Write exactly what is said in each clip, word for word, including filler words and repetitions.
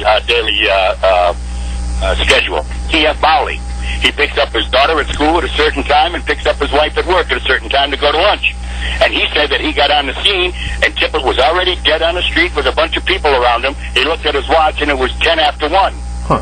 uh, daily uh, uh, uh, schedule. T F Bowley. He picks up his daughter at school at a certain time and picks up his wife at work at a certain time to go to lunch. And he said that he got on the scene and Tippett was already dead on the street with a bunch of people around him. He looked at his watch and it was ten after one. Huh.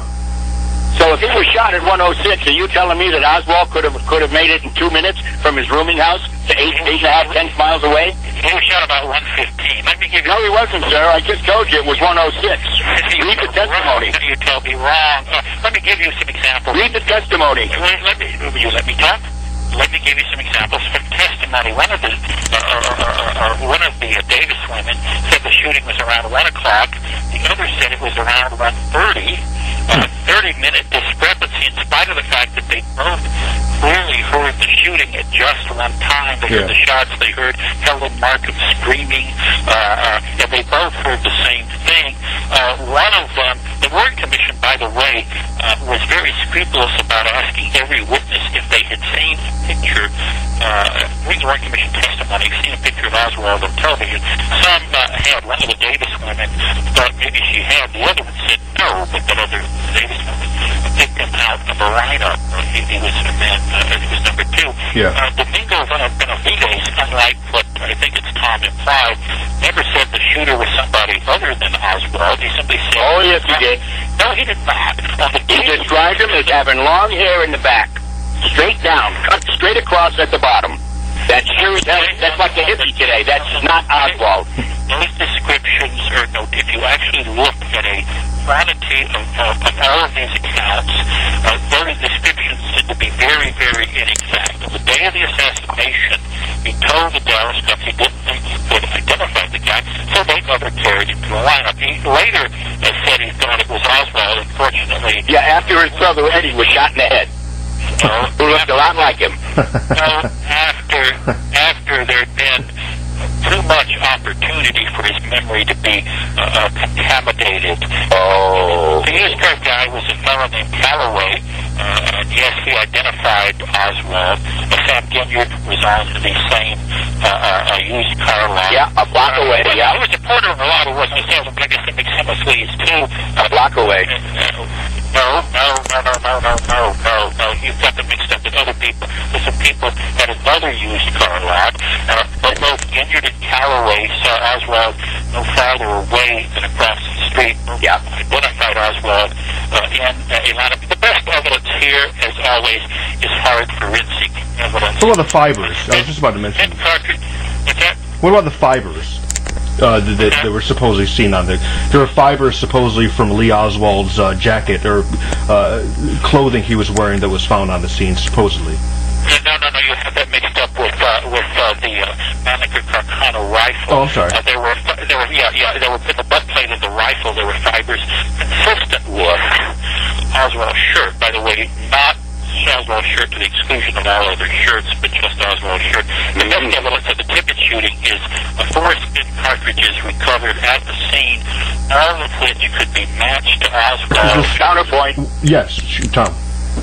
So if he was shot at one oh six, are you telling me that Oswald could have could have made it in two minutes from his rooming house to eight, eight and a half, ten miles away? He was shot about one fifteen. Let me give you... No, he wasn't, sir. I just told you it was one oh six. Read the testimony. How do you tell me wrong? Uh, let me give you some examples. Read the testimony. Let, let me, will you let me talk? Let me give you some examples from testimony. One of the uh, uh, uh, uh, one of the uh, Davis women said the shooting was around one o'clock. The other said it was around one thirty. A thirty-minute discrepancy, in spite of the fact that they both clearly heard the shooting at just one time. They heard yeah. the shots. They heard Helen Markham screaming, uh, uh, and they both heard the same thing. Uh, one of them, the Warren Commission, by the way, uh, was very scrupulous about asking every witness if they had seen a picture. Uh, during the Warren Commission testimony, seen a picture of Oswald on television. Some uh, had. One of the Davis women thought maybe she had. The other one said no, but that other Davis woman picked him out of a lineup. He, he was a man. Uh, he was number two. Yeah. Uh, Domingo Benavides, unlike what I think it's Tom implied, never said the shooter was somebody other than Oswald. He simply said... Oh, yes, he did. No, he did not. On the He described him as having long hair in the back, straight down, cut straight across at the bottom. That's sure. That's, that's like the hippie today. That's not Oswald. Those descriptions are no. If you actually look at a quantity of, of, of all of these accounts, uh, those descriptions tend to be very, very inexact. On the day of the assassination, he told the Dallas Cops he didn't think he could identify the guy, so they never carried him to the lineup. He later uh, said he thought it was Oswald. Unfortunately, yeah. After his brother Eddie was shot in the head, uh, who looked a lot like him. uh, after after there'd been too much opportunity for his memory to be uh, uh, contaminated. Oh. The used car guy was a fellow named Calloway, uh, and yes, he identified Oswald. Uh, Sam Ginyard was on the same uh, uh, used car lot. Yeah, a block uh, away, well, yeah. He was a porter of a lot of Western sales, but I guess that makes him a sleaze too. A block away. Uh, no, no, no, no, no, no, no, no, no. You've got them mixed up with other people. There's some people at another used car lot. Uh, but both Ginyard and Calloway saw Oswald no farther away than across the street. Yeah. Identified Oswald uh, in uh, a lineup. The best evidence here, as always, is hard forensic evidence. What about the fibers? I was just about to mention. And cartridge. What's that? What about the fibers uh, that, that, that were supposedly seen on there? There were fibers supposedly from Lee Oswald's uh, jacket or uh, clothing he was wearing that was found on the scene, supposedly. No, no, no, you have that mixed up with uh, with uh, the uh, Mannlicher Carcano rifle. Oh, I'm sorry. Uh, there were, there were, yeah, yeah, there were in the butt plate of the rifle. There were fibers consistent with Oswald's shirt. By the way, not Oswald's shirt to the exclusion of all other shirts, but just Oswald's shirt. The best evidence of the Tippett shooting is uh, four spent cartridges recovered at the scene, all of which could be matched to Oswald's. Counterpoint. Yes, shoot, Tom.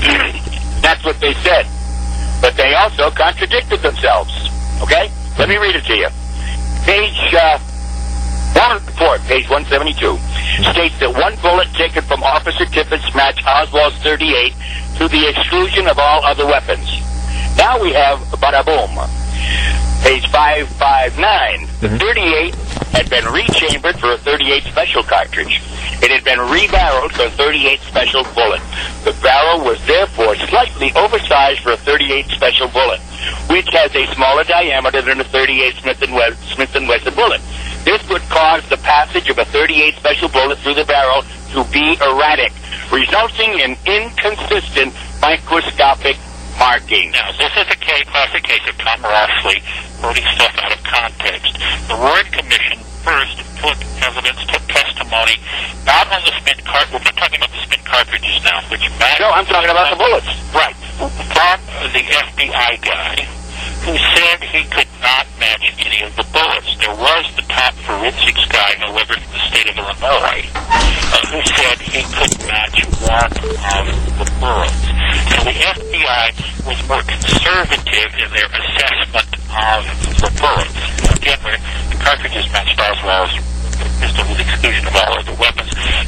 That's what they said. But they also contradicted themselves. Okay? Let me read it to you. Page uh, one report, page one seventy-two, states that one bullet taken from Officer Tippett's matched Oswald's thirty-eight to the exclusion of all other weapons. Now we have bada boom. Page five fifty-nine. The thirty-eight had been rechambered for a thirty-eight special cartridge. It had been rebarreled for a thirty-eight special bullet. The barrel was therefore slightly oversized for a thirty-eight special bullet, which has a smaller diameter than a thirty-eight Smith and Wesson, Smith and Wesson bullet. This would cause the passage of a thirty-eight special bullet through the barrel to be erratic, resulting in inconsistent microscopic markings. Now, this is a case, classic case of Tom Rossley quoting stuff out of context. The Warren Commission first took evidence, took testimony, not on the spent cart. We're not talking about the spent cartridges now, which matters. No, I'm talking about the bullets. Right. From the F B I guy who said he could not match any of the bullets. There was the top forensics guy, however, from the state of Illinois, uh, who said he could match one of the bullets. So the F B I was more conservative in their assessment of the bullets. Again, the cartridges matched Oswald's pistol with exclusion of all other weapons. The top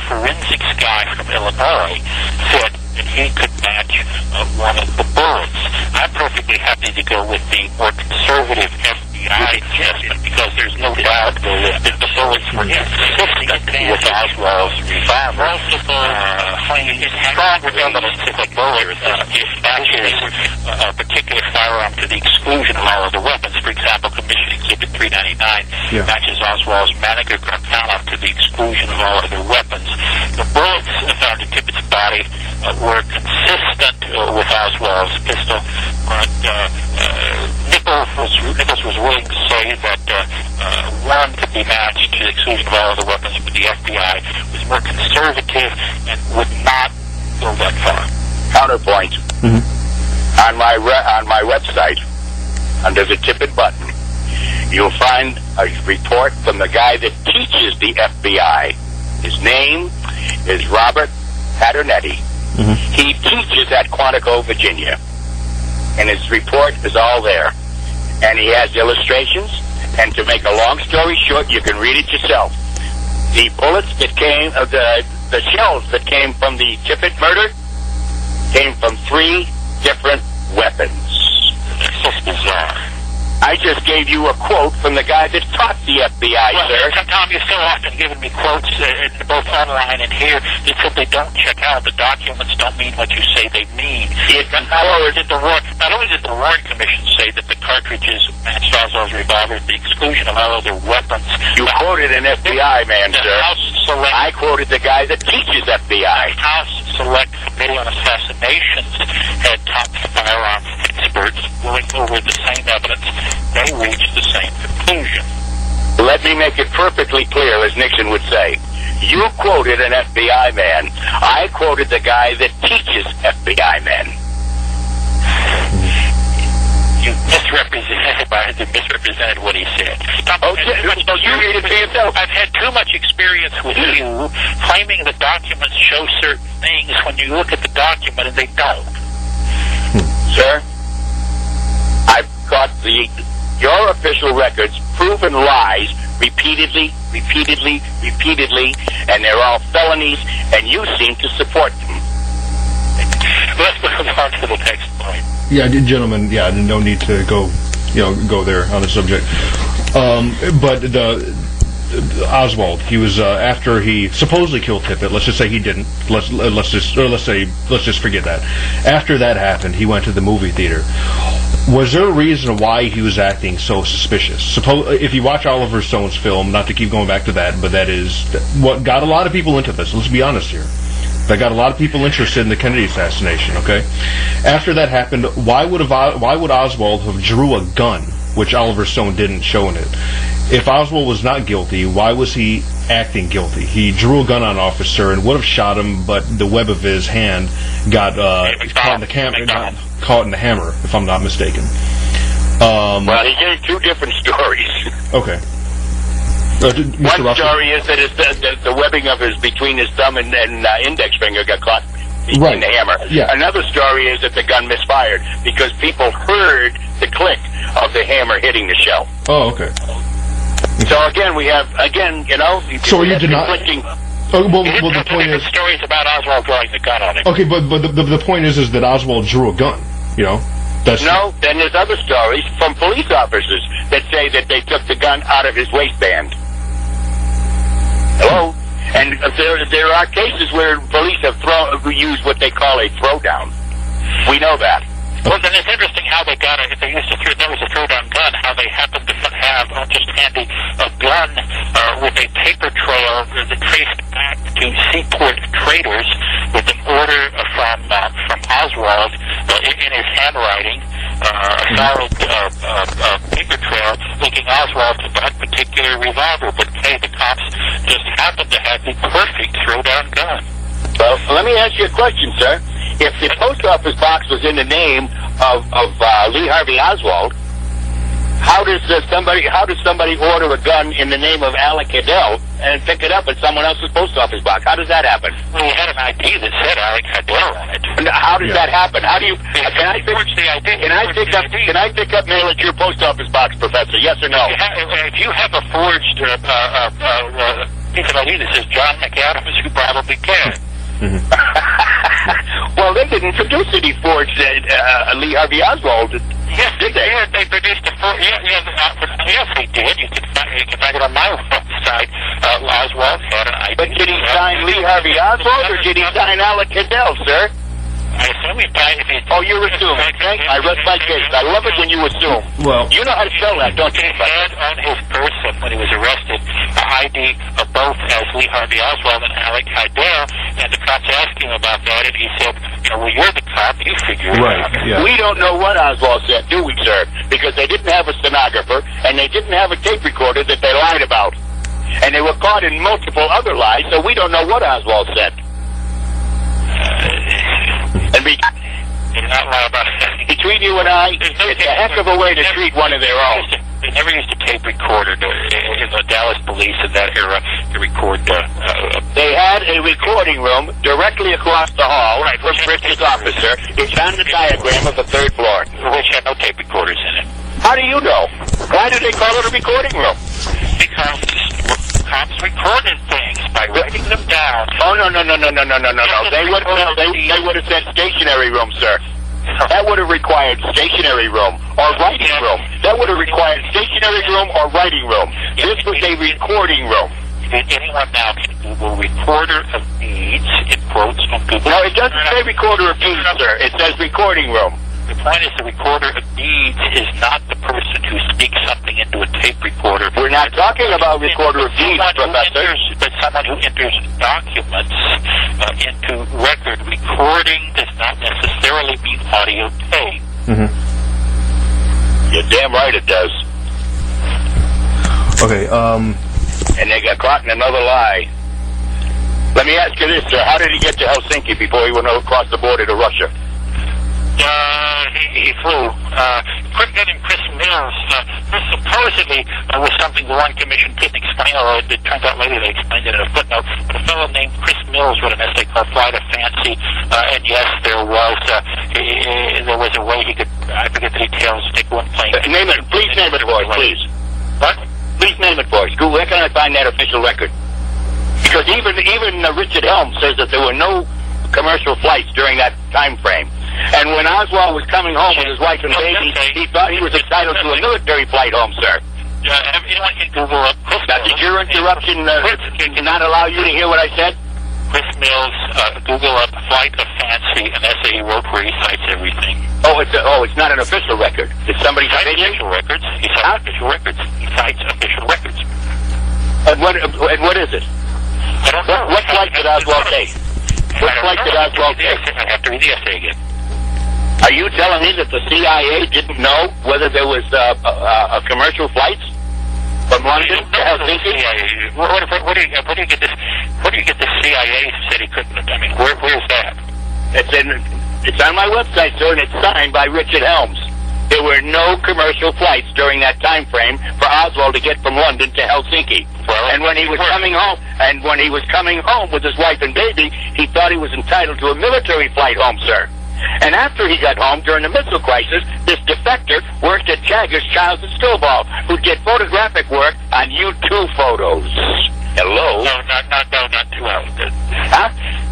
forensics guy from Illinois said that he could match uh, one of the bullets. I'm perfectly happy to go with the more conservative F B I assessment because there's no doubt that the bullets were consistent with Oswald's revolver. Most of the claims strong evidence that the bullet uh, matches a particular firearm to the exclusion of all other weapons. For example, Commission Exhibit three ninety-nine yeah. matches Oswald's Mannlicher Kartanoff to the exclusion of all other weapons. The bullets found in Tippett's body uh, were consistent uh, with Oswald's pistol, but uh, uh, Nichols was, Nichols was willing to say that uh, uh, one could be matched to the exclusion of all other weapons, but the F B I was more conservative and would not go that far. Counterpoint. Mm-hmm. On my re- on my website, under the Tippett button, you'll find a report from the guy that teaches the F B I. His name is Robert Paternetti. Mm-hmm. He teaches at Quantico, Virginia. And his report is all there. And he has illustrations. And to make a long story short, you can read it yourself. The bullets that came, uh, the, the shells that came from the Tippett murder came from three different weapons. It's so bizarre. I just gave you a quote from the guy that taught the F B I, well, sir. Tom, you're so often giving me quotes, uh, both online and here, that simply don't check out. The documents don't mean what you say they mean. It, not, only did the Warren, not only did the Warren Commission say that the cartridges matched Oswald's revolver, the exclusion of all other weapons. You the, quoted an F B I man, the sir. House Select, I quoted the guy that teaches F B I. The House Select Committee on Assassinations had top firearms experts going over the same evidence. They reached the same conclusion. Let me make it perfectly clear, as Nixon would say. You quoted an F B I man. I quoted the guy that teaches F B I men. You misrepresented, you misrepresented what he said. Stop. Okay, well, you read it for yourself. I've had too much experience with you claiming the documents show certain things when you look at the document and they don't. Sir, I've got the your official records proven lies repeatedly, repeatedly, repeatedly, and they're all felonies, and you seem to support them. Let's move on to the next point. Yeah, gentlemen, yeah, no need to go, you know, go there on the subject. Um, but the Oswald, he was uh, after he supposedly killed Tippett. Let's just say he didn't. Let's let's just or let's say let's just forget that. After that happened, he went to the movie theater. Was there a reason why he was acting so suspicious? Suppose if you watch Oliver Stone's film, not to keep going back to that, but that is what got a lot of people into this. Let's be honest here. That got a lot of people interested in the Kennedy assassination. Okay, after that happened, why would have, why would Oswald have drew a gun, which Oliver Stone didn't show in it? If Oswald was not guilty, why was he acting guilty? He drew a gun on an officer and would have shot him, but the web of his hand got uh, caught in the camera, got caught in the hammer, if I'm not mistaken. Um, well, he gave two different stories. Okay. Uh, Mister One Russell? story is that his, the, the webbing of his between his thumb and, and uh, index finger got caught in right. the hammer. Yeah. Another story is that the gun misfired because people heard the click of the hammer hitting the shell. Oh, okay. So again, we have again, you know, so we you have did not. conflicting. Oh, well, He well, the didn't point is, stories about Oswald drawing the gun on him. okay, but but the, the the point is, is that Oswald drew a gun. You know, that's No, then there's other stories from police officers that say that they took the gun out of his waistband. Hello? And there there are cases where police have thrown, used what they call a throwdown. We know that. Well, then it's interesting how they got it. If they used to throw, that was a throwdown gun, how they happened to have uh, just handy a gun uh, with a paper trail that traced back to Seaport Traders with an order from uh, from Oswald uh, in, in his handwriting, uh, a solid uh, uh, uh, paper trail linking Oswald to that particular revolver. But hey, the cops just happened to have the perfect throwdown gun. Well, let me ask you a question, sir. If the post office box was in the name of, of uh, Lee Harvey Oswald, how does uh, somebody how does somebody order a gun in the name of Alec Cadell and pick it up at someone else's post office box? How does that happen? Well, he had an I D that said Alec Cadell on it. And how does Yeah. that happen? How do you? Uh, can I pick, the I D? can I pick up? Can I pick up mail at your post office box, Professor? Yes or no? If you have, if you have a forged uh, uh, uh, uh, piece of I D that says John McAdams, you probably care. Mm-hmm. Well, they didn't produce any forged uh, uh, Lee Harvey Oswald, Yes, did they? Yeah, they produced a full. Yeah, yeah, uh, yes, they did. You can find, you can find it on my website. Uh, Oswald had an I D. But did he sign Lee Harvey Oswald, or did he sign Alec Cadell, sir? I assume he died if he... Oh, you assume, okay? I rest my case. I love it when you assume. Well, You know how to spell that, don't you? He had on his person, when he was arrested, an I D of both as Lee Harvey Oswald and Alec Cadell, and the cops asked him about that, and he said, you know, well, you're the cop, you figure it right, out. yeah. We don't know what Oswald said, do we, sir? Because they didn't have a stenographer, and they didn't have a tape recorder that they lied about. And they were caught in multiple other lies, so we don't know what Oswald said. And be, Did not lie about it. between you and I, There's no it's a heck of a way to treat one of their own. They never used a tape recorder to, in the Dallas police in that era to record. Uh, uh, They had a recording room directly across the hall Right, from which- Rich's office, sir. It's on the diagram of the third floor. which had no tape recorders in it. How do you know? Why do they call it a recording room? Because cops recorded things by writing them down. Oh, no, no, no, no, no, no, no, no, no. They would, no, they, they would have said stationary room, sir. That would have required stationary room or writing room. That would have required stationary room or writing room. This was a recording room. Anyone now can Google recorder of deeds, it quotes on Google. No, it doesn't say recorder of deeds, sir. It says recording room. The point is the recorder of deeds is not the person who speaks something into a tape recorder. We're not talking about recorder of deeds, Someone who Professor. enters, but someone who enters documents uh, into record. Recording does not necessarily mean audio tape. Mm-hmm. You're damn right it does. Okay, um... And they got caught in another lie. Let me ask you this, sir. How did he get to Helsinki before he went across the border to Russia? Uh, he, he flew. Uh, quick getting Chris Mills. Uh, this supposedly uh, was something the Warren Commission couldn't explain, or it turned out later they explained it in a footnote. But a fellow named Chris Mills wrote an essay called Flight of Fancy, uh, and yes, there was uh, he, there was a way he could, I forget the details, take one plane. Uh, name it, please name it for us, please. What? Please name it for us. Who- Where can I find that official record? Because even even uh, Richard Helms says that there were no commercial flights during that time frame. And when Oswald was coming home with his wife and baby, he thought he was entitled to a military flight home, sir. Uh, anyone can Google up Chris Now, did your interruption uh, not allow you to hear what I said? Chris Mills, uh, Google up Flight of Fancy, an essay he wrote where he cites everything. Oh, it's a, oh, it's not an official record. It's somebody's He cites opinion. official records. He cites Huh? official records. He cites official records. And what and what is it? I don't know. What, what flight did Oswald take? What flight did Oswald take? I have to read the essay again. Are you telling me that the C I A didn't know whether there was uh, uh, uh, commercial flights from London to Helsinki? What, what, what, do you, what do you get this? What do you get the C I A said he couldn't? I mean, where, where's that? It's in. It's on my website, sir, and it's signed by Richard Helms. There were no commercial flights during that time frame for Oswald to get from London to Helsinki. Well, And when he was coming home, and when he was coming home with his wife and baby, he thought he was entitled to a military flight home, sir. And after he got home during the missile crisis, this defector worked at Jaggers, Childs, and Stovall, who'd get photographic work on U two photos. Hello? No, not, not, no, not two hours. Huh?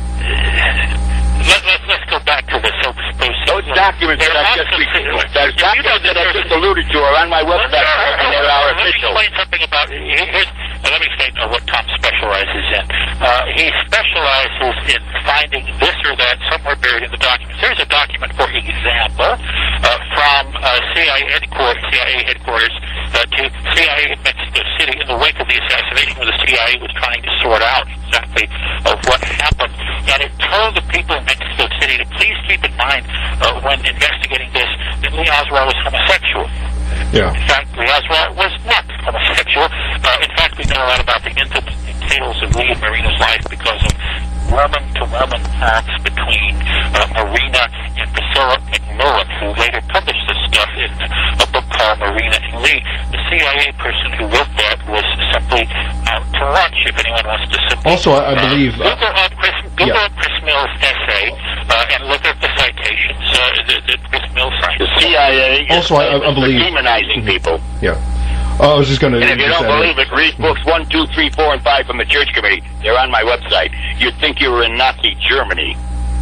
Let, let, let's go back to the so supposed. Those documents that I just those documents that I just alluded to are on my website, and they are Let me official. explain something about. Here's, uh, let me explain uh, what Tom specializes in. Uh, he specializes in finding this or that somewhere buried in the documents. There's a document, for example, uh, from uh, C I A headquarters, C I A headquarters uh, to C I A in Mexico City in the wake of the assassination, where the C I A was trying to sort out exactly of what happened, and it told the people in Mexico City to please keep in mind uh, when investigating this that Lee Oswald was homosexual. Yeah. In fact, Lee Oswald was not homosexual. Uh, in fact, we know a lot about the intimate details of Lee and Marina's life because of woman-to-woman talks between uh, Marina and Priscilla McMillan, who later published this stuff in a book called Marina and Lee. The C I A person who wrote that was simply out to lunch, if anyone wants to simply... Also, I, I believe... Uh, Google up Chris, Google yeah. up Chris Mills' essay uh, and look up the citations uh, that, that Chris Mills cited. The C I A is Also, I- I believe- demonizing people. Yeah. Oh, I was just going to... And if you don't believe it, read books one, two, three, four, and five from the Church Committee. They're on my website. You'd think you were in Nazi Germany.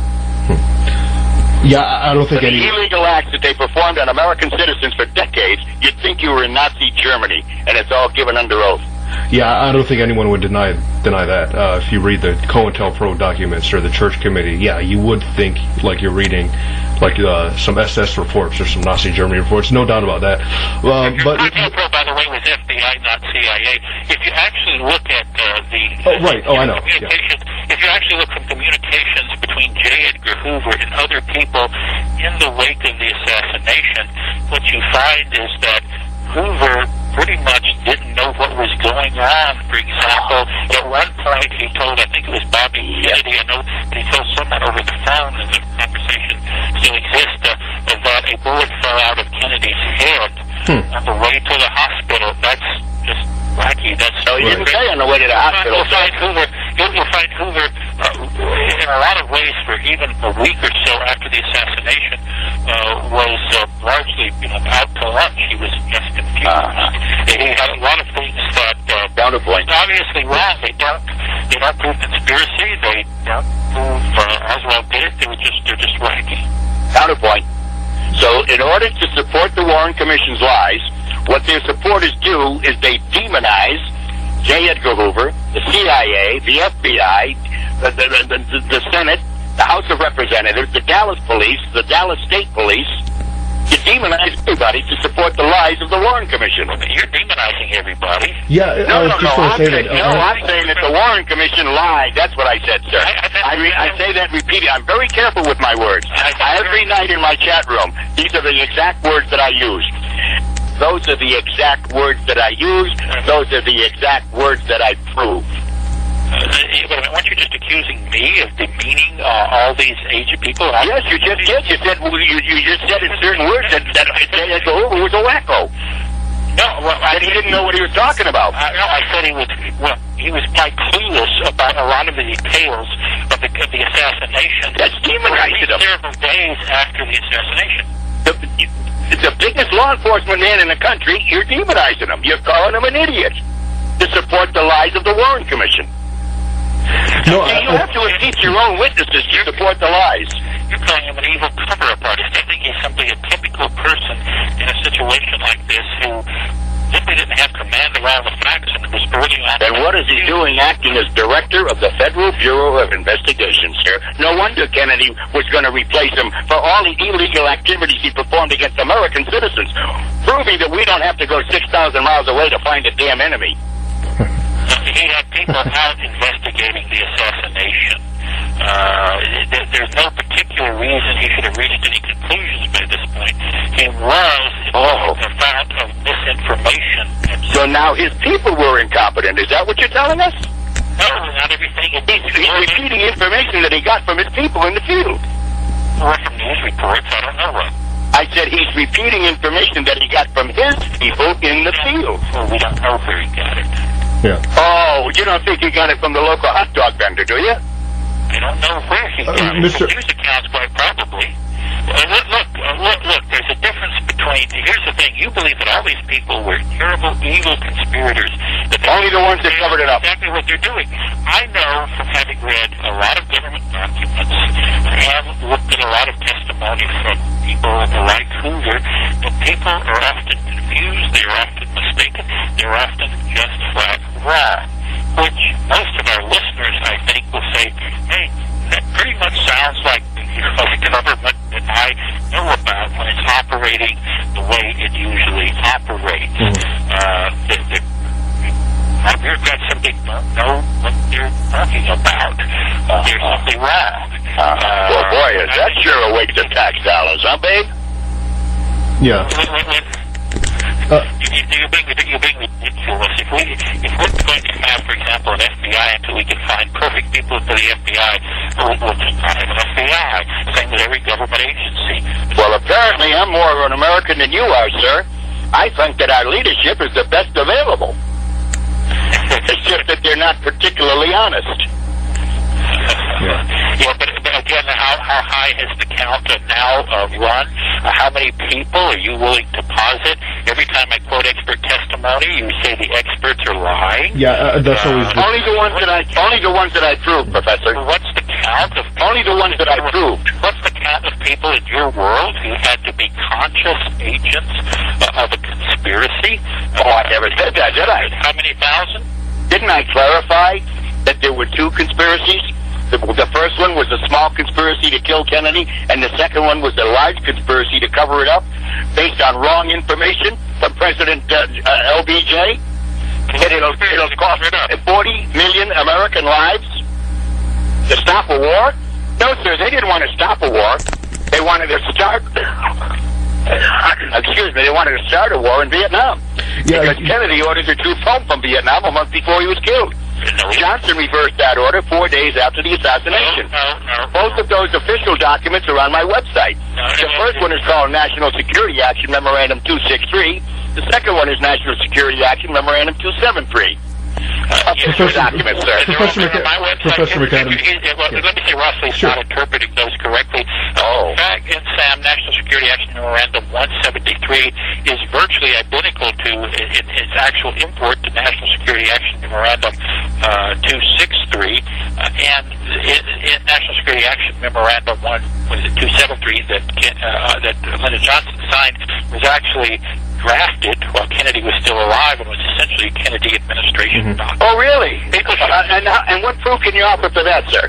Yeah, I don't think For any... the illegal acts that they performed on American citizens for decades, you'd think you were in Nazi Germany, and it's all given under oath. Yeah, I don't think anyone would deny deny that. Uh, if you read the COINTELPRO documents or the Church Committee, yeah, you would think like you're reading like uh, some S S reports or some Nazi Germany reports. No doubt about that. Uh, but COINTELPRO, by the way, was F B I, not C I A. If you actually look at uh, the oh, right, oh, I know. communications, Yeah. if you actually look from communications between J. Edgar Hoover and other people in the wake of the assassination, what you find is that Hoover pretty much didn't know what was going on. For example, at one point he told, I think it was Bobby Kennedy, I know, but he told someone over the phone, and the conversation still exists, uh, that a bullet fell out of Kennedy's head hmm. on the way to the hospital. That's just wacky. That's no, he didn't say on the way to the hospital. You'll find Hoover, you'll, you'll find Hoover uh, in a lot of ways for even a week or so after the assassination uh, was uh, largely, you know, out to lunch. He was just confused. Uh, he had a lot of things that uh, counterpoint. Obviously wrong. They don't. They don't prove conspiracy. They don't prove uh, Oswald did it. They were just. They're just wacky. Counterpoint. So, in order to support the Warren Commission's lies, what their supporters do is they demonize J. Edgar Hoover, the C I A, the F B I, the, the, the, the Senate, the House of Representatives, the Dallas Police, the Dallas State Police. You demonize everybody to support the lies of the Warren Commission. You're demonizing everybody. Yeah, no, I was no, just no. going to say saying, that. No, uh, I'm saying that the Warren Commission lied. That's what I said, sir. I, I, I, re- I say that repeatedly. I'm very careful with my words. I, every night in my chat room, these are the exact words that I use. Those are the exact words that I use. Those are the exact words that I prove. Uh, weren't you just accusing me of demeaning uh, all these aged people? Yes, you just did. You said you, you just said in certain words that that Edgar Hoover was a wacko. No, well, I he didn't know what he was talking about. Uh, no, I said he was. Well, he was quite clueless about a lot of the details of the, of the assassination. That's demonizing him. Several days after the assassination. The, the biggest law enforcement man in the country, you're demonizing him. You're calling him an idiot to support the lies of the Warren Commission. No, See, I, you I, have to impeach your own witnesses to support the lies. You're calling him an evil cover-up artist. I think he's simply a typical person in a situation like this who simply didn't have command of all the facts and was early on. And what is he doing acting as director of the Federal Bureau of Investigation, sir? No wonder Kennedy was going to replace him for all the illegal activities he performed against American citizens, proving that we don't have to go six thousand miles away to find a damn enemy. He had people out investigating the assassination. Uh, th- there's no particular reason he should have reached any conclusions by this point. He was oh. a fount of misinformation. So now his people were incompetent. Is that what you're telling us? No, not everything. He's, he's repeating information that he got from his people in the field. Or from news reports, I don't know what. I said he's repeating information that he got from his people in the field. Well, we don't know where he got it. Yeah. Oh, you don't think he got it from the local hot dog vendor, do you? I don't know where he got uh, it. Mister From news accounts, quite probably. Uh, look, look, uh, look, look, there's a difference between, here's the thing, you believe that all these people were terrible, evil conspirators. That Only the ones that covered it up. Exactly what they're doing. I know from having read a lot of government documents, I have looked at a lot of testimony from people like Hoover, that people are often confused, they're often mistaken, they're often just flat wrong. Which most of our listeners, I think, will say, hey, that pretty much sounds like you know, the government that I know about when it's operating the way it usually operates. Mm-hmm. Uh, the, the, our bureaucrats simply don't know what they're talking about. Uh, they're simply wrong. Uh, uh, well, boy, is that sure a waste of tax dollars, huh, babe? Yeah. When, when, when, Uh, you, you're, being, you're being ridiculous. If, we, if we're going to have, for example, an F B I until we can find perfect people for the F B I, we'll, we'll just not have an F B I. Same with every government agency. Well, apparently I'm more of an American than you are, sir. I think that our leadership is the best available. It's just that they're not particularly honest. yeah. Yeah, but, but again, how, how high has the count now uh, run? Uh, how many people are you willing to posit every time I quote expert testimony, you say the experts are lying. Yeah, uh, that's always... Uh, only the ones that I, only the ones that I proved, Professor. What's the count of... Only the ones that I proved. What's the count of people in your world who had to be conscious agents uh, of a conspiracy? Oh, I never said that, did I? How many thousand? Didn't I clarify that there were two conspiracies? The, the first one was a small conspiracy to kill Kennedy, and the second one was a large conspiracy to cover it up based on wrong information from President uh, uh, L B J. That it'll, it'll cost forty million American lives to stop a war? No, sir, they didn't want to stop a war. They wanted to start... Excuse me, they wanted to start a war in Vietnam. Yeah, because Kennedy ordered the troops home from Vietnam a month before he was killed. Johnson reversed that order four days after the assassination. No, no, no. Both of those official documents are on my website. No, the no, first no. one is called National Security Action Memorandum two sixty-three. The second one is National Security Action Memorandum two seventy-three. Uh, yes, official documents, sir. Professor They're on my website. Professor It- McAdams. it- it- well, Yeah. Let me say Russell's Sure. not interpreting those correctly. Oh. In fact, in SAM, National Security Action Memorandum one seventy-three is virtually identical to in, in its actual import to National Security Action Memorandum uh, two sixty-three, uh, and in, in National Security Action Memorandum one was it two seventy-three that Ken- uh, that Lyndon Johnson signed was actually drafted while Kennedy was still alive and was essentially a Kennedy administration document. Oh, really? Uh, and, how- and what proof can you offer for that, sir?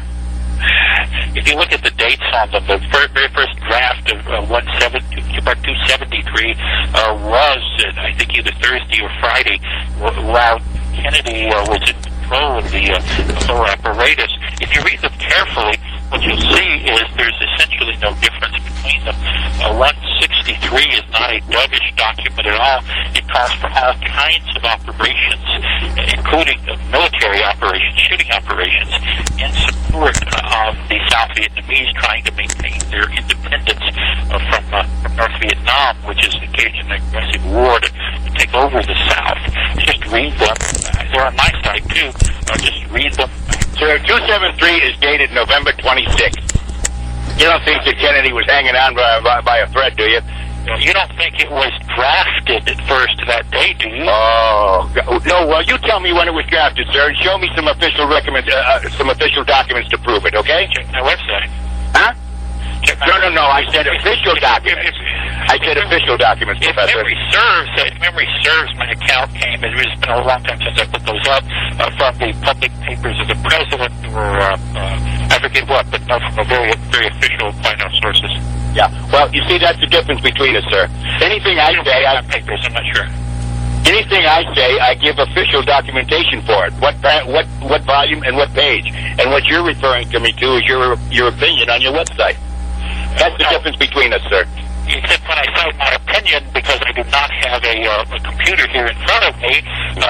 If you look at the dates on them, the very, very first draft of uh, one seventy, two seventy-three uh, was, uh, I think, either Thursday or Friday, wh- while Kennedy uh, was in control of the uh, whole apparatus. If you read them carefully, what you'll see is there's essentially no difference between them. Uh, one sixty-three is not a dovish document at all. It calls for all kinds of operations, including uh, military operations, shooting operations, in support uh, of the South Vietnamese trying to maintain their independence uh, from, uh, from North Vietnam, which is engaged in an aggressive war to, to take over the South. Just read them. Uh, they're on my site, too. Uh, just read them. Sir, two seventy-three is dated November twenty-sixth. You don't think that Kennedy was hanging on by, by, by a thread, do you? You don't think it was drafted at first that day, do you? Oh, no, well, you tell me when it was drafted, sir, and show me some official recommend, uh, uh, some official documents to prove it, okay? Check my website. Huh? Check my No, no, no, I said official documents. I said official documents, If Professor. memory serves, uh, if memory serves, my account came, it has been a long time since I put those up, uh, from the public papers of the president, or, uh, uh, I forget what, but no, from a very, very official, final sources. Yeah, well, you see, that's the difference between us, sir. Anything I say, I, papers, I'm not sure. anything I say, I give official documentation for it. What, pa- what, what volume and what page. And what you're referring to me to is your, your opinion on your website. That's the difference between us, sir. Except when I cite my opinion, because I do not have a, uh, a computer here in front of me,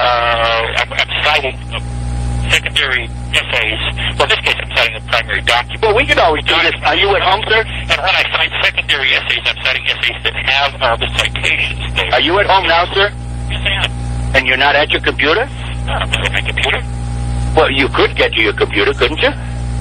uh, I'm, I'm citing uh, secondary essays. Well, in this case, I'm citing a primary document. Well, we can always do this. Are you at home, sir? And when I cite secondary essays, I'm citing essays that have uh, the citations there. Are you at home now, sir? Yes, I am. And you're not at your computer? No, I'm not at my computer. Well, you could get to your computer, couldn't you?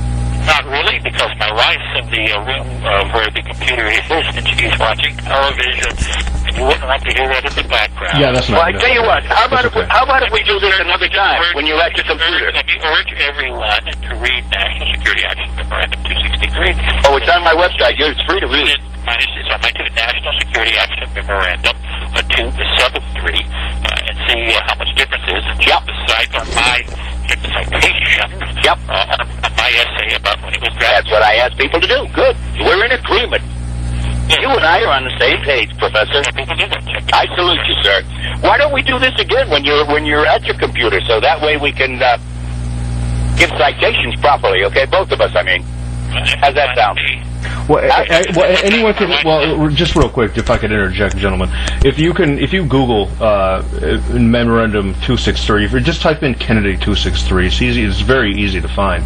Not really, because my wife's in the uh, room uh, where the computer is, and she's watching television, and you wouldn't want to hear that in the background. Yeah, that's Well, not... I tell you what, how about, if we, okay. how about if we do this another time, when you're at your computer? Let me urge everyone to read National Security Action Memorandum two sixty-three. Oh, it's on my website. It's free to read. It's on my National Security Action Memorandum uh, two seventy-three, uh, and see uh, how much difference is. Check the site on my check the citation. Yep. Uh, on, on my essay about when it was drafted. That's what I asked people to do. Good. We're in agreement. You and I are on the same page, Professor. People do that. Check I salute you, sir. Why don't we do this again when you're when you're at your computer, so that way we can uh, give citations properly, okay? Both of us, I mean. How's that sound? Well, I, I, well, anyone can. Well, just real quick, if I could interject, gentlemen, if you can, if you Google uh, Memorandum two sixty-three, if you just type in Kennedy two sixty-three, it's easy. It's very easy to find.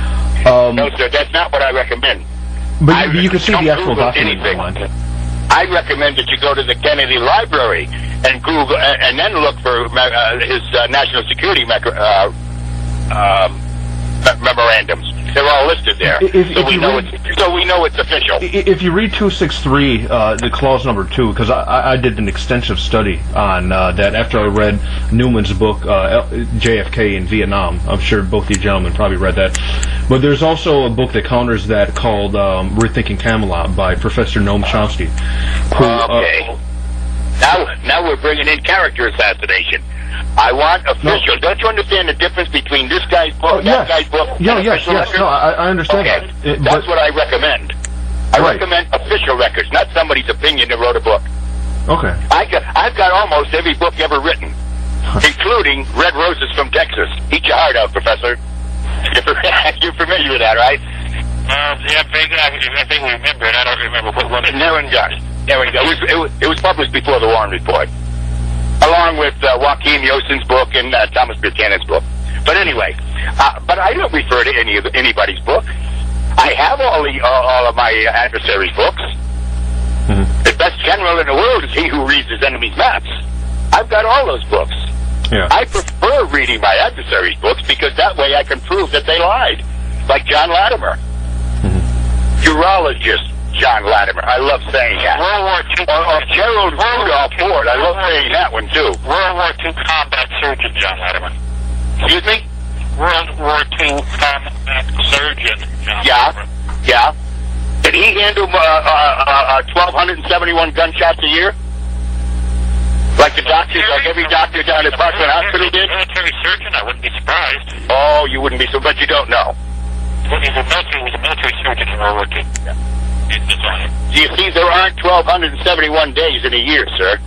Um, No, sir, that's not what I recommend. but I you, you can see don't the actual Google document anything. online. I recommend that you go to the Kennedy Library and Google, and, and then look for uh, his uh, national security mec- uh, um, me- memorandums. They're all listed listed there. If, if, so if we you know read, it's so we know it's official. If you read two sixty-three, uh, the clause number two, because I, I did an extensive study on uh, that after I read Newman's book, uh, J F K in Vietnam. I'm sure both you gentlemen probably read that. But there's also a book that counters that called um, Rethinking Camelot by Professor Noam Chomsky. Who, okay. Uh, now, now we're bringing in character assassination. I want official. No. Don't you understand the difference between this guy's book, oh, that yes. guy's book, Yeah, and yes, official yes. records? No, I, I understand okay. that. It, That's but, what I recommend. I right. recommend official records, not somebody's opinion that wrote a book. Okay. I got, I've got almost every book ever written, including Red Roses from Texas. Eat your heart out, Professor. You're familiar with that, right? Uh, yeah, vaguely, I, I vaguely remember it. I don't remember what one it is. There we go. There we go. It was, it was, it was published before the Warren Report, along with uh, Joachim Yosin's book and uh, Thomas Buchanan's book. But anyway, uh, but I don't refer to any of anybody's book. I have all the uh, all of my adversaries' books. Mm-hmm. The best general in the world is he who reads his enemy's maps. I've got all those books. Yeah. I prefer reading my adversaries' books because that way I can prove that they lied, like John Latimer. Mm-hmm. Urologist John Latimer. I love saying that. World War Two. Or, or Gerald Rudolph Ford. I love saying that one, too. World War Two combat surgeon John Latimer. Excuse me? World War Two combat surgeon John Yeah. Latimer. Yeah. Did he handle uh, uh, uh, one thousand two hundred seventy-one gunshots a year? Like the doctors, like every doctor down at Parkland Hospital did? Military surgeon, I wouldn't be surprised. Oh, you wouldn't be so, but you don't know. Well, he's a military, he was a military surgeon in World War Two. Yeah. It's on him. You see, there aren't one thousand two hundred seventy-one days in a year, sir.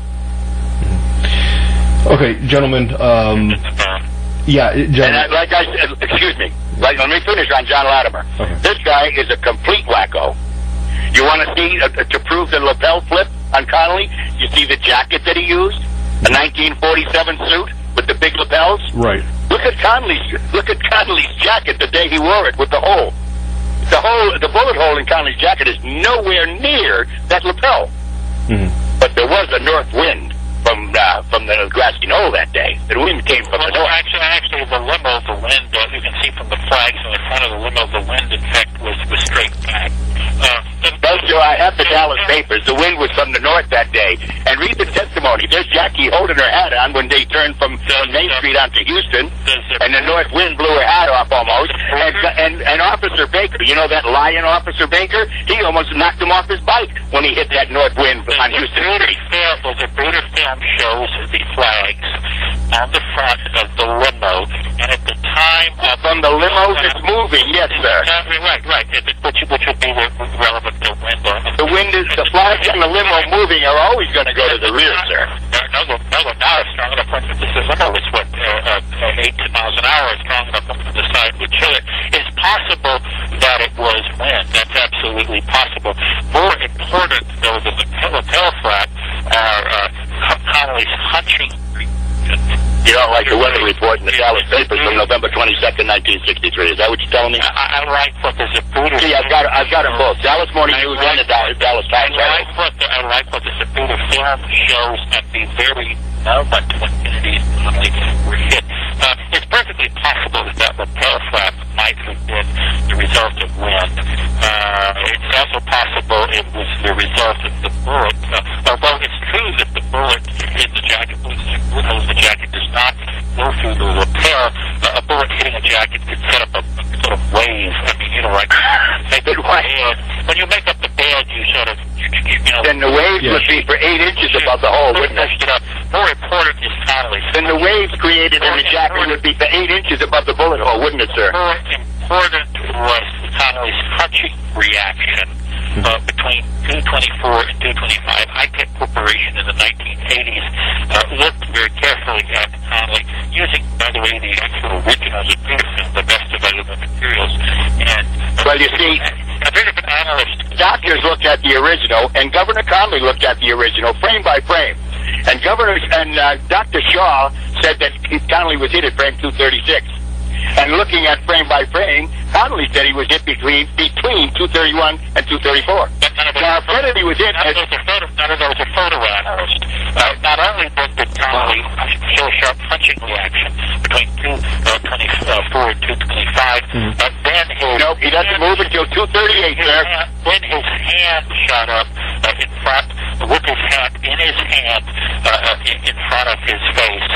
Okay, gentlemen. Um, Um, yeah, And gentlemen. I, like I said, excuse me, like, let me finish on John Latimer. Okay. This guy is a complete wacko. You want to see, uh, to prove the lapel flip on Connolly, you see the jacket that he used? A nineteen forty-seven suit with the big lapels? Right. Look at Connolly's, look at Connolly's jacket the day he wore it with the hole. The hole, the bullet hole in Connolly's jacket is nowhere near that lapel. Mm-hmm. But there was a north wind from uh, from the grassy knoll that day. The wind came from well, the north. actually, actually, the limo, the wind, uh, you can see from the flags in the front of the limo, the wind, in fact, was, was straight back. Uh, Those two, I have the Dallas papers. The wind was from the north that day. And read the testimony. There's Jackie holding her hat on when they turned from uh, Main Street onto Houston, and the north wind blew her hat off almost. And, and, and Officer Baker, you know that lion Officer Baker? He almost knocked him off his bike when he hit that north wind on Houston Street. Well, the Bruder film shows the flags on the front of the limo, and at the time... Uh, From the limos, it's moving, yes, sir. Uh, right, right, which, which would be relevant to wind. The wind is, the flags on the limo moving are always going to go to the rear, sir. No, no, no, no, now it's strong enough. This limo is what, uh, uh, eight miles an hour, strong enough to the side would chill it. It's possible that it was wind. That's absolutely possible. More important, though, than the lapel flap are uh, Connolly's hunching. You don't like the weather report in the Dallas papers from November twenty-second, nineteen sixty-three. Is that what you're telling me? I, I like what the Zapruder... See, I've got, I've got them both. Dallas Morning News and the Dallas, Dallas Times. I like what the, I like what the Zapruder film shows at the very moment when Kennedy and Connolly were hit. Uh, it's perfectly possible that that lapel flap might have been the result of wind. Uh, it's also possible it was the result of the bullet. Uh, although it's true that the bullet hit the jacket, the jacket does not go through the lapel. Uh, a bullet hitting a jacket could set up a, a sort of wave. I mean, you know, like make it bad. When you make up the bed, you sort of, you, you know. Then the waves Yeah. would be for eight inches above the hole, wouldn't it? You know, more important is Connolly. Then the waves created in the jacket would be for eight inches above the bullet hole, wouldn't it, sir? More important was Connolly's hunching reaction uh, between two twenty-four and two twenty-five. High-Tech Corporation in the nineteen eighties uh, looked very carefully at Connolly, using, by the way, the actual originals of Peterson, the best available materials. And Well, you see, a very good analyst. doctors looked at the original, and Governor Connolly looked at the original, frame by frame. And Governor and uh, Doctor Shaw said that Connolly was hit at frame two thirty-six. And looking at frame by frame, Connolly said he was hit between between two thirty-one and two thirty-four. But none of those, Now, Kennedy was hit. none of those are photo, none of those are photo analysts. Uh, not only did, did Connolly show a sharp punching reaction between two twenty-four and two twenty-five, Mm-hmm. but then his Nope, he doesn't hand, move until two thirty-eight, his sir. hand, then his hand shot up uh, in front, with his hand in his hand uh, uh, in, in front of his face.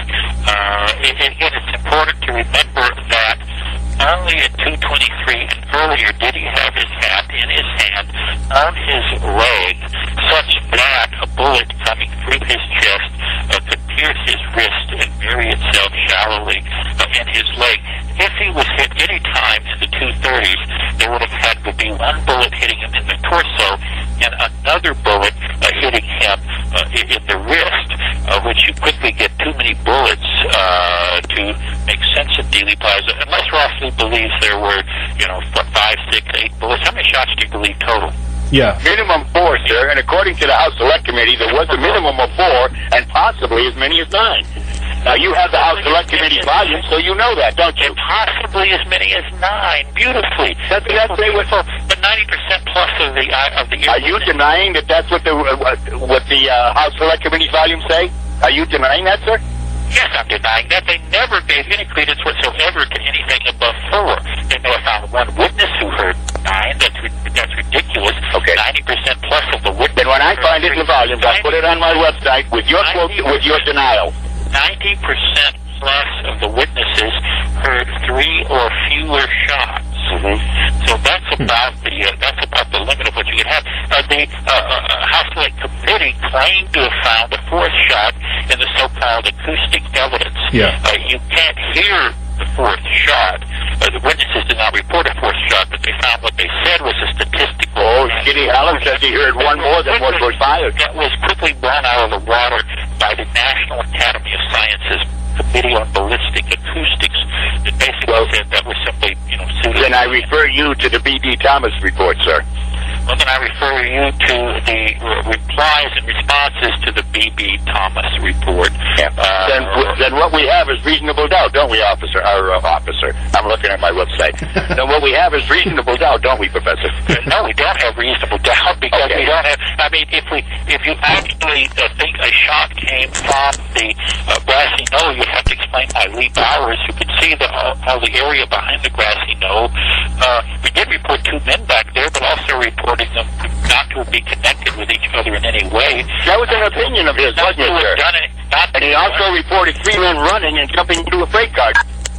Uh, it, it, it's important to remember that only at two twenty-three and earlier did he have his hat in his hand on his leg, such that a bullet coming through his chest uh, could pierce his wrist and bury itself shallowly uh, in his leg. If he was hit any time in the two thirties, there would have had to be one bullet hitting him in the torso and another bullet uh, hitting him uh, in, in the wrist, uh, which you quickly get too many bullets uh, to make sense of Dealey Plaza, unless Ross Lee believes there were, you know, five, six, eight bullets. How many shots do you believe total? Yeah. Minimum four, sir, and according to the House Select Committee, there was a minimum of four and possibly as many as nine. Now, you have the House Select Committee volume, so you know that, don't you? And possibly as many as nine. Beautifully. That's, that's they were, But ninety percent plus of the uh, of the. are you denying that that's what the uh, what the uh, House Select Committee volume say? Are you denying that, sir? Yes, I'm denying that. They never gave any credence whatsoever to anything above four. They may have found one witness who heard nine. That's that's ridiculous. Okay. Ninety percent plus of the witnesses. Then when I find it in the volumes, I'll put it on my website with your quote, with your denial. Ninety percent plus of the witnesses heard three or fewer shots. Mm-hmm. So that's about the uh, that's about the limit of what you can have. Uh, the uh, uh, House Select Committee claimed to have found a fourth shot in the so-called acoustic evidence. Yeah. Uh, you can't hear the fourth shot. Uh, the witnesses did not report a fourth shot, but they found what they said was a statistical. Oh, Skinny Allen says he heard one more than what was fired. That was quickly blown out of the water by the National Academy of Sciences Committee on Ballistic Acoustics. That basically well, said that was simply, you know, suited. Then I refer you to the B D Thomas report, sir. Well, then I refer you to the uh, replies and responses to the B B Thomas report. Yeah. Uh, then, then what we have is reasonable doubt, don't we, officer? Our uh, officer. I'm looking at my website. Then what we have is reasonable doubt, don't we, Professor? No, we don't have reasonable doubt because okay. we don't have. I mean, if we, if you actually uh, think a shot came from the uh, grassy knoll, you have to explain by Lee Bowers, who could see the all, all the area behind the grassy knoll. Uh, we did report two men back there, but also reporting them not to be connected with each other in any way. That was an opinion of his, wasn't it, sir? Done it, not and he also reported three men running and jumping into a freight car.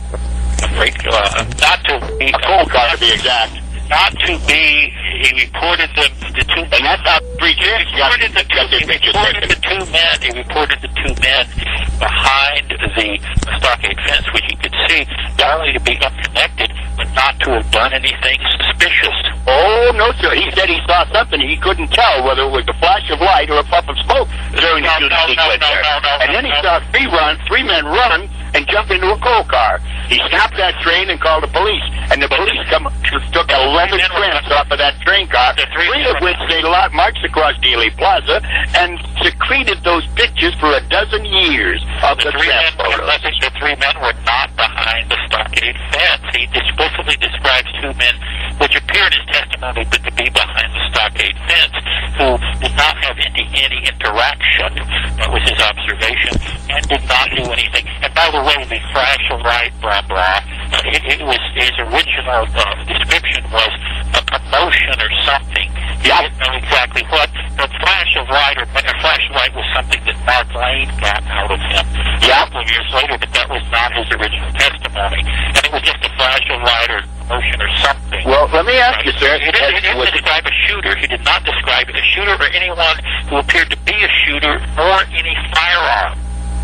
A freight, uh, not to be a coal car, to be exact. Not to be. He reported the the two. And that's not three kids. He reported the two. He reported the two men. He reported the two men behind the stockade fence, which he could see, not only to be unconnected, but not to have done anything suspicious. Oh no, sir. He said he saw something. He couldn't tell whether it was a flash of light or a puff of smoke during the no, shooting no, sequence no, no, there. no, no, and then he no. saw three run, three men run and jump into a coal car. He stopped that train and called the police, and the police come took eleven prints off of that train car, three of which they marched across Dealey Plaza and secreted those pictures for a dozen years of the, the three tramp men, photos. The three men were not behind the stockade fence. He explicitly describes two men, which appear in his testimony, but to be behind the stockade fence, who did not have any, any interaction. That was his observation, and did not do anything. And by the way, the flash of light, blah blah. Uh, it, it was his original uh, description was a commotion or something. He yep. didn't know exactly what. The flash of light, or a flash of light, was something that Mark Lane got out of him yep. a couple of years later, but that was not his original testimony. And it was just a flash of light or commotion or something. Well, let me ask you, sir. He didn't, he didn't describe a shooter. He did not describe a shooter or anyone who appeared to be a shooter or any firearm.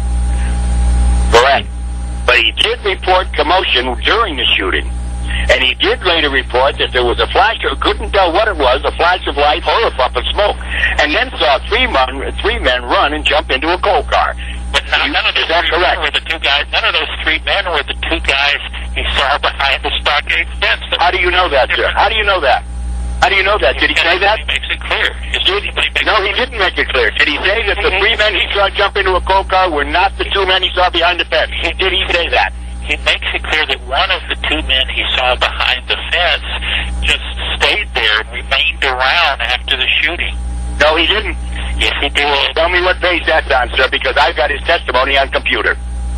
Correct. But he did report commotion during the shooting. And he did later report that there was a flash, or couldn't tell what it was, a flash of light or a puff of smoke. And then saw three men, three men run and jump into a coal car. But none, none of those Is that three correct? men were the two guys. None of those three men were the two guys he saw behind the stockade fence. How do you know that, sir? How do you know that? How do you know that? Did he say that? He makes it clear. Did, no, he didn't make it clear. Did he say that the three men he saw jump into a coal car were not the two men he saw behind the fence? Did he say that? he makes it clear that one of the two men he saw behind the fence just stayed there and remained around after the shooting. No, he didn't. Yes, he did. Tell me what page that's on, sir, because I've got his testimony on computer.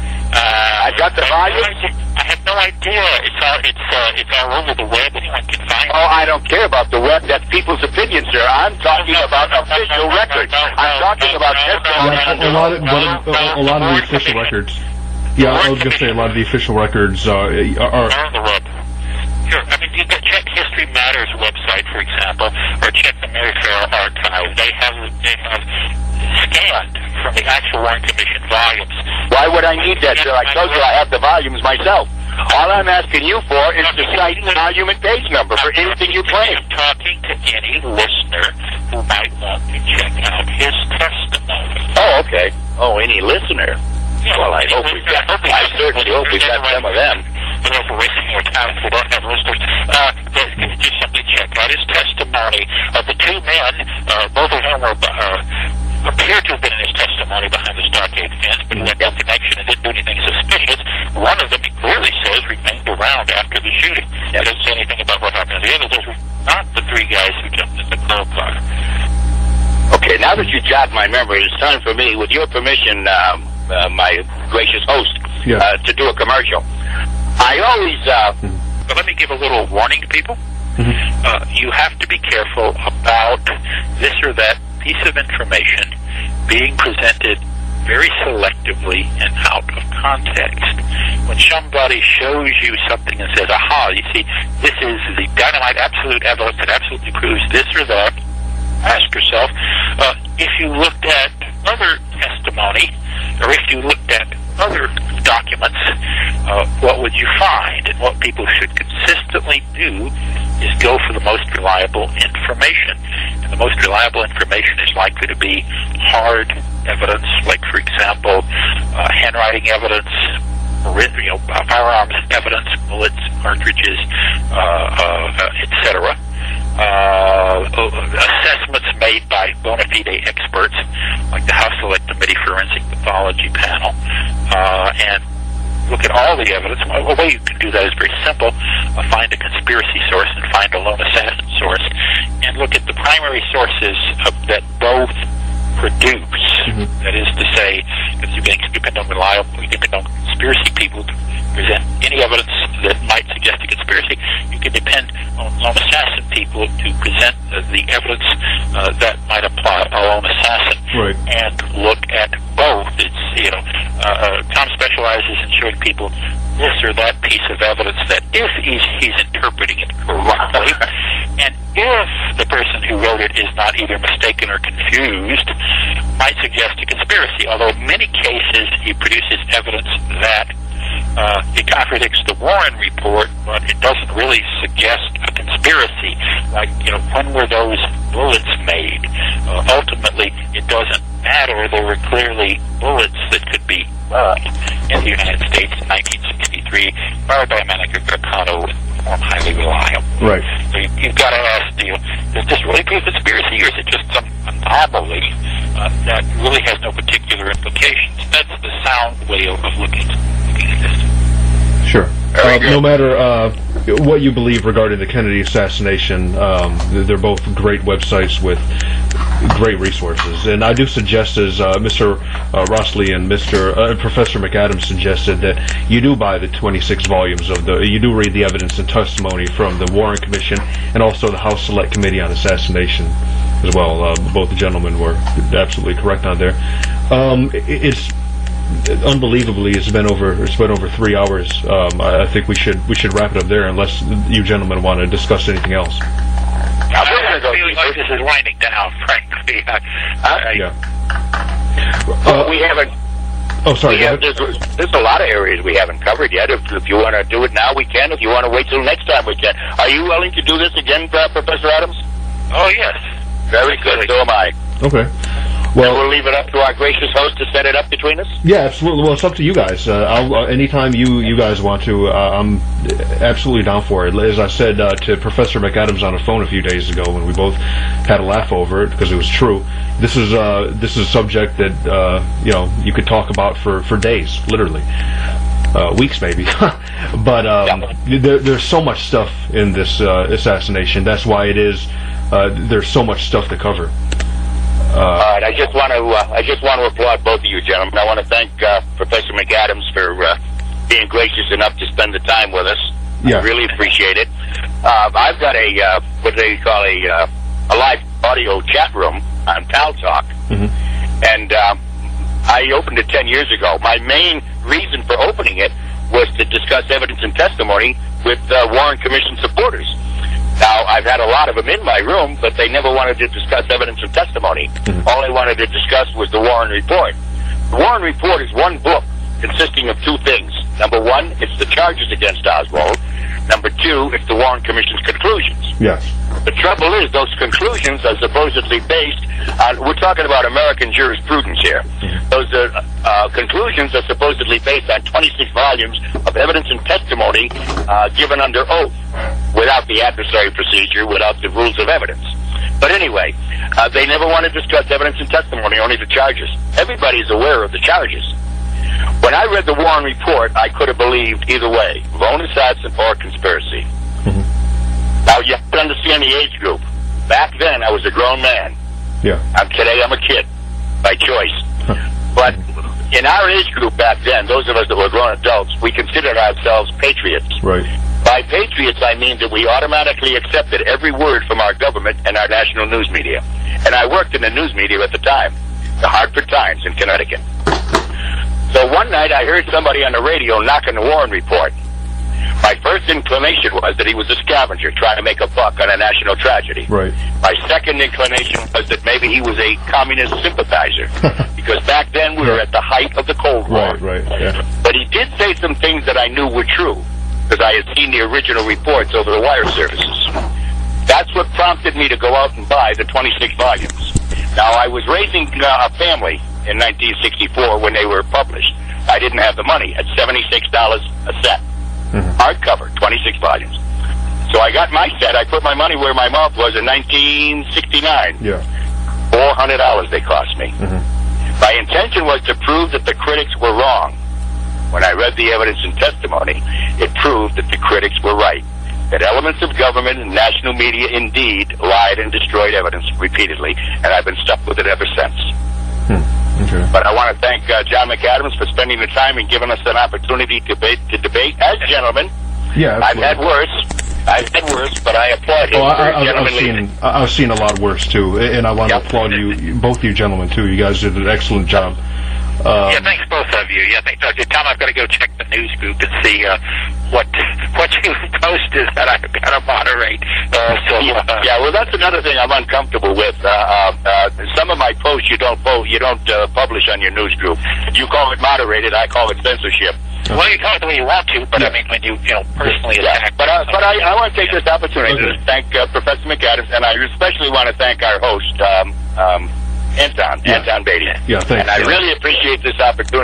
Uh, I've got the volume. I have no idea. It's all, it's, uh, it's all over the web. Anyone can find it. Oh, I don't care about the web. That's people's opinion, sir. I'm talking No, no, about no, no, official no, no, records. no, no, I'm talking no, about no, testimony. no, a, no, a lot of, no, but a, a lot of the official records. Yeah, I was going to say a lot of the official records uh, are. are on the web. Sure. I mean, you can check History Matters website, for example, or check the Mayfair archive. They have they have scanned from the actual Warren Commission volumes. Why would I need that, sir? I told you I have the volumes myself. All I'm asking you for is to cite volume and page number for anything you claim. I'm talking to any listener who might want to check out his testimony. Oh, okay. Oh, any listener. Yeah, Well, I hope we've got, I certainly hope we've got some of them. I don't know if we're wasting more time if we don't have listeners. Uh, just simply check out his testimony of the two men, uh, both of whom were, uh, appear to have been in his testimony behind the stockade fence, but he had no connection and didn't do anything suspicious. One of them, he clearly says, remained around after the shooting. He doesn't say anything about what happened to the others. Those were not the three guys who jumped in the crow car. Okay, now that you jogged my memory, it's time for me, with your permission, um, uh, my gracious host, Yeah. uh, to do a commercial. I always, uh, But let me give a little warning to people. Mhm. Uh, you have to be careful about this or that piece of information being presented very selectively and out of context. When somebody shows you something and says, aha, you see, this is the dynamite absolute evidence that absolutely proves this or that, ask yourself, uh, if you looked at other testimony, or if you looked at other documents, uh, what would you find? And what people should consistently do is go for the most reliable information. And the most reliable information is likely to be hard evidence, like, for example, uh, handwriting evidence, you know, firearms evidence, bullets, cartridges, uh, uh, et cetera. Uh, assessments made by bona fide experts, like the House Select Committee Forensic Pathology Panel, uh, and look at all the evidence. A way you can do that is very simple. Uh, find a conspiracy source and find a lone assassin source, and look at the primary sources of, that both produce. Mm-hmm. That is to say, because you can depend on reliable, you depend on conspiracy people to present any evidence that might suggest a conspiracy. You can depend on lone assassin people to present uh, the evidence uh, that might apply a lone assassin. Right. And look at both. It's, you know, uh, uh, Tom specializes in showing people this or that piece of evidence that if he's, he's interpreting it correctly, and if the person who wrote it is not either mistaken or confused, might suggest a conspiracy. Although in many cases he produces evidence that uh, it contradicts the Warren report, but it doesn't really suggest a conspiracy. Like, you know, when were those bullets made? Uh, ultimately, it doesn't matter. There were clearly bullets that could be bought in the United States in nineteen sixty-three, fired by Manica Garcano, and performed highly reliable. Right. So you, you've got to ask, you know, does this really prove conspiracy, or is it just some anomaly uh, that really has no particular implications? That's the sound way of, of looking, looking at this. Sure. Uh, no matter uh, what you believe regarding the Kennedy assassination, um, they're both great websites with great resources. And I do suggest, as uh, Mister Uh, Rossley and Mister Uh, Professor McAdams suggested, that you do buy the twenty-six volumes of the, you do read the evidence and testimony from the Warren Commission and also the House Select Committee on Assassination as well. Uh, both the gentlemen were absolutely correct on there. Um, it, it's unbelievably, it's been over. It's been over three hours. Um, I, I think we should we should wrap it up there, unless you gentlemen want to discuss anything else. I have a feeling like this is winding down, frankly. I, I, Yeah. well, Uh, we haven't. oh, sorry. We go have, ahead. there's, there's a lot of areas we haven't covered yet. If, if you want to do it now, we can. If you want to wait till next time, we can. Are you willing to do this again, uh, Professor Adams? oh, yes. Very good. So am I. Okay. And Well, we'll leave it up to our gracious host to set it up between us. yeah, absolutely. Well, it's up to you guys. Uh, I'll, uh, anytime you, you guys want to, uh, I'm absolutely down for it. As I said uh, to Professor McAdams on the phone a few days ago, when we both had a laugh over it because it was true. This is uh, this is a subject that uh, you know you could talk about for, for days, literally. uh, weeks maybe. But um, Yeah. there, there's so much stuff in this uh, assassination. That's why it is. Uh, there's so much stuff to cover. Uh, All right, I just want to uh, I just want to applaud both of you gentlemen. I want to thank uh, Professor McAdams for uh, being gracious enough to spend the time with us. Yeah. I really appreciate it. Uh, I've got a uh, what they call a uh, a live audio chat room on Pal Talk, mhm. and um, I opened it ten years ago. My main reason for opening it was to discuss evidence and testimony with uh, Warren Commission supporters. Now, I've had a lot of them in my room, but they never wanted to discuss evidence and testimony. Mhm. All they wanted to discuss was the Warren Report. The Warren Report is one book consisting of two things. Number one, it's the charges against Oswald. Number two, it's the Warren Commission's conclusions. Yes. The trouble is, those conclusions are supposedly based on, we're talking about American jurisprudence here. Those uh, uh, conclusions are supposedly based on twenty-six volumes of evidence and testimony uh, given under oath, without the adversary procedure, without the rules of evidence. But anyway, uh, they never want to discuss evidence and testimony, only the charges. Everybody's aware of the charges. When I read the Warren Report, I could have believed either way, lone assassin or conspiracy. Mhm. Now, you have to understand the age group. Back then, I was a grown man. Yeah. Um, today, I'm a kid, by choice. But in our age group back then, those of us that were grown adults, we considered ourselves patriots. Right. By patriots, I mean that we automatically accepted every word from our government and our national news media. And I worked in the news media at the time, the Hartford Times in Connecticut. So one night I heard somebody on the radio knocking the Warren Report. My first inclination was that he was a scavenger trying to make a buck on a national tragedy. Right. My second inclination was that maybe he was a communist sympathizer, because back then we were at the height of the Cold War. Right, right, yeah. But he did say some things that I knew were true, because I had seen the original reports over the wire services. That's what prompted me to go out and buy the twenty-six volumes. Now, I was raising uh, a family in nineteen sixty-four when they were published. I didn't have the money at seventy-six dollars a set. Mhm. Hardcover, twenty-six volumes. So I got my set. I put my money where my mouth was in nineteen sixty-nine. Yeah. four hundred dollars they cost me. Mhm. My intention was to prove that the critics were wrong. When I read the evidence and testimony, it proved that the critics were right. That elements of government and national media indeed lied and destroyed evidence repeatedly, and I've been stuck with it ever since. Hmm. Okay. But I want to thank uh, John McAdams for spending the time and giving us an opportunity to debate, to debate as gentlemen. Yeah, I've absolutely. had worse. I've had worse, but I applaud him Oh, for I, his I, I've gentlemanly. seen I- I've seen a lot worse too, and I want to Yep. applaud you, both you gentlemen too. You guys did an excellent job. Um, Yeah, thanks both of you. Yeah, thanks. Okay, Tom, I've got to go check the news group and see uh, what what you posted that I've got to moderate. Uh, so Yeah, uh, yeah, well, that's another thing I'm uncomfortable with. Uh, uh, uh, some of my posts you don't vote, you don't uh, publish on your news group. You call it moderated, I call it censorship. well, you call it the way you want to, but Yeah. I mean, when you you know personally Yeah, attack. but uh, but I, I want to take this opportunity Okay. to thank uh, Professor McAdams, and I especially want to thank our host, um, um, Anton, Yeah. Anton Beatty. Yeah, thanks, And I yeah. really appreciate this opportunity.